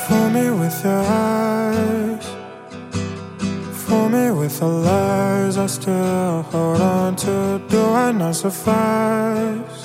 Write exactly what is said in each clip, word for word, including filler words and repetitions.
Fool me with your eyes, fool me with the lies I still hold on to. Do I not suffice?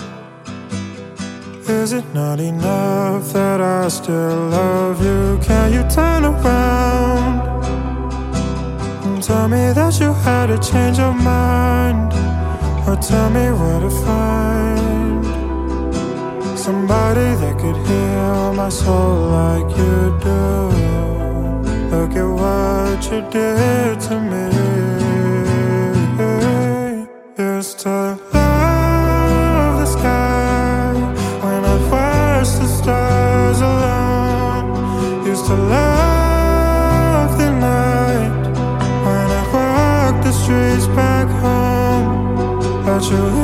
Is it not enough that I still love you? Can you turn around and tell me that you had a change of mind? Or tell me where to find somebody that could heal my soul like you do. Look at what you did to me. Used to love the sky when I'd watch the stars alone. Used to love the night when I walked the streets back home. But you